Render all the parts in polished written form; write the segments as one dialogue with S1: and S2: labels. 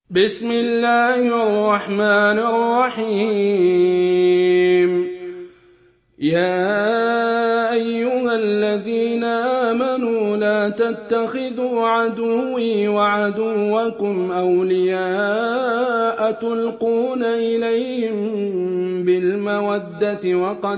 S1: بسم الله الرحمن الرحيم. يا أيها الذين آمنوا لا تتخذوا عدوي وعدوكم أولياء تلقون إليهم بالمودة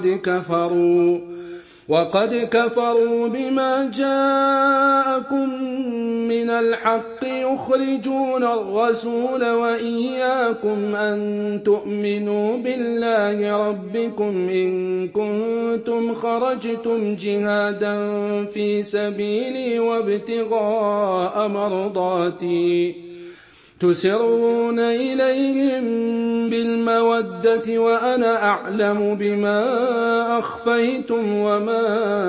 S1: وقد كفروا بما جاءكم من الحق يخرجون الرسول وإياكم أن تؤمنوا بالله ربكم إن كنتم خرجتم جهادا في سبيلي وابتغاء مرضاتي تسرون إليهم بالمودة وأنا أعلم بما أخفيتم وما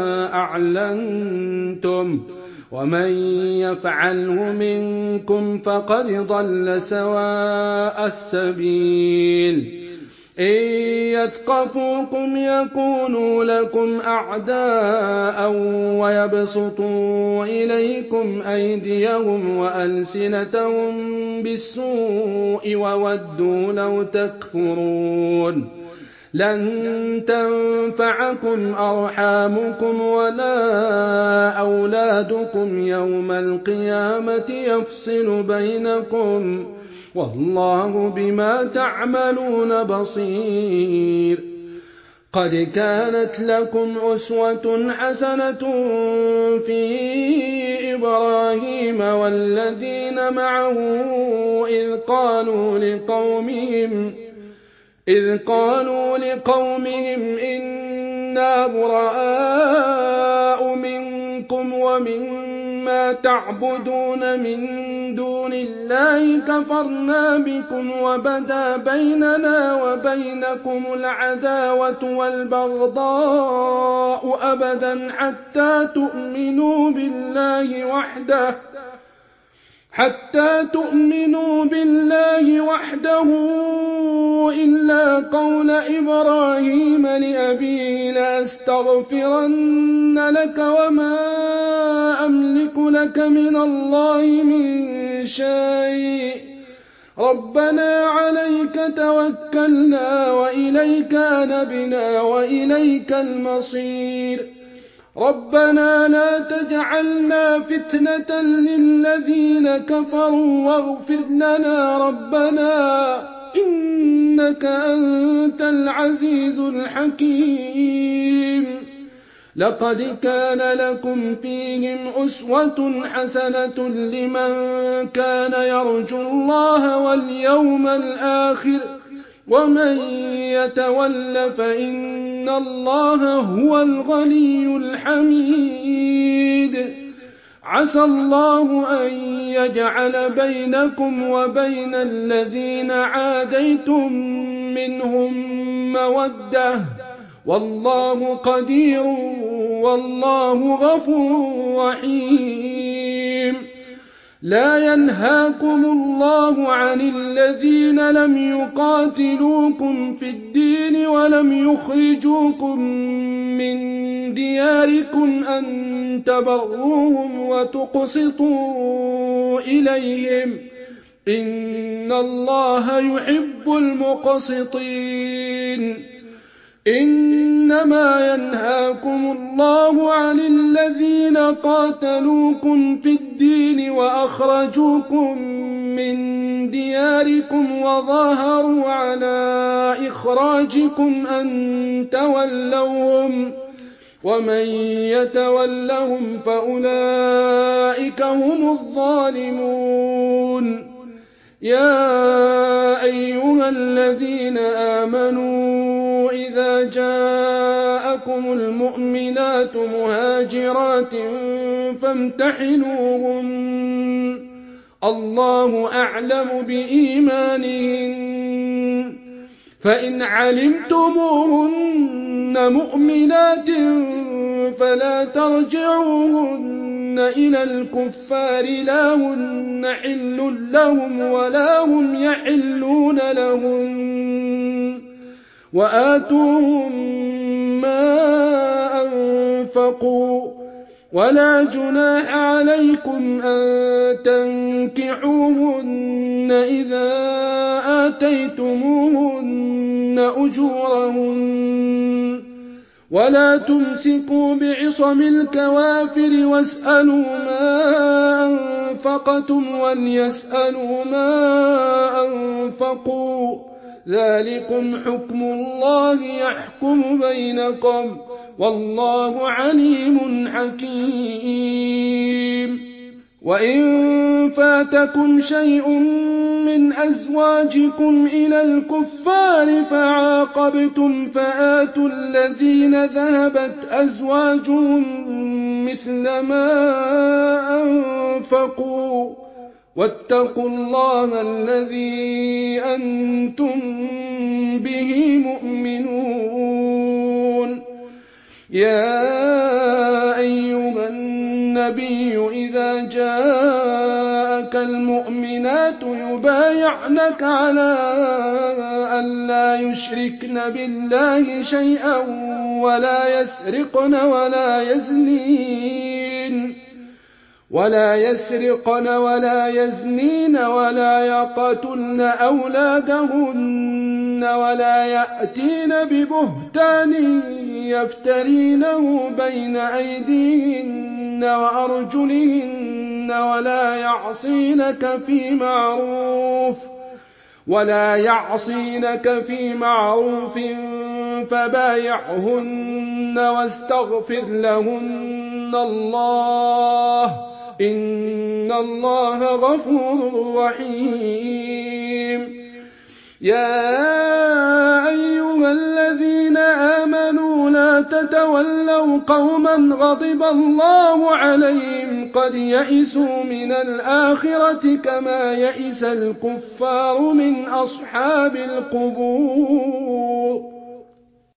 S1: أعلنتم ومن يفعله منكم فقد ضل سواء السبيل. إن يثقفوكم يكونوا لكم أعداء ويبسطوا إليكم أيديهم وألسنتهم بالسوء وودوا لو تكفرون. لن تنفعكم أرحامكم ولا أولادكم يوم القيامة يفصل بينكم والله بما تعملون بصير. قد كانت لكم أسوة حسنة في إبراهيم والذين معه إذ قالوا لقومهم إنا براء منكم ومما تعبدون من دون الله كفرنا بكم وبدا بيننا وبينكم العداوة والبغضاء أبدا حتى تؤمنوا بالله وحده إلا قول إبراهيم لأبيه لأستغفرن لك وما أملك لك من الله من شيء ربنا عليك توكلنا وإليك أنبنا وإليك المصير. ربنا لا تجعلنا فتنة للذين كفروا واغفر لنا ربنا إنك أنت العزيز الحكيم. لقد كان لكم فيهم أسوة حسنة لمن كان يرجو الله واليوم الآخر ومن يتول فإن الله هو الغني الحميد. عسى الله أن يجعل بينكم وبين الذين عاديتم منهم مودة والله قدير والله غفور رحيم. لا ينهاكم الله عن الذين لم يقاتلوكم في الدين ولم يخرجوكم من دياركم أن تبروهم وتقسطوا إليهم إن الله يحب المقسطين. إنما ينهاكم الله عن الذين قاتلوكم في الدين وأخرجوكم من دياركم وظاهروا على إخراجكم أن تولوهم ومن يتولهم فأولئك هم الظالمون. يا أيها الذين آمنوا إذا جاءكم المؤمنات مهاجرات فامتحنوهن الله أعلم بإيمانهن فإن علمتموهن مؤمنات فلا ترجعوهن إلى الكفار لا هن حل لهم ولا هم يحلون لهن وآتوهم ما أنفقوا ولا جناح عليكم أن تنكحوهن إذا آتيتموهن أجورهن ولا تمسكوا بعصم الكوافر واسألوا ما أنفقتم وليسألوا ما أنفقوا ذلكم حكم الله يحكم بينكم والله عليم حكيم. وإن فاتكم شيء من أزواجكم إلى الكفار فعاقبتم فآتوا الذين ذهبت أزواجهم مثل ما أنفقوا واتقوا الله الذي أنتم به مؤمنون. يا أيها النبي إذا جاءك المؤمنات يبايعنك على أن لا يشركن بالله شيئا ولا يسرقن ولا يزنين ولا يقتلن أولادهن ولا يأتين ببهتان يفترينه بين أيديهن وأرجلهن ولا يعصينك في معروف فبايعهن واستغفر لهن الله إن الله غفور رحيم. يا أيها الذين آمنوا لا تتولوا قوما غضب الله عليهم قد يئسوا من الآخرة كما يئس الكفار من أصحاب القبور.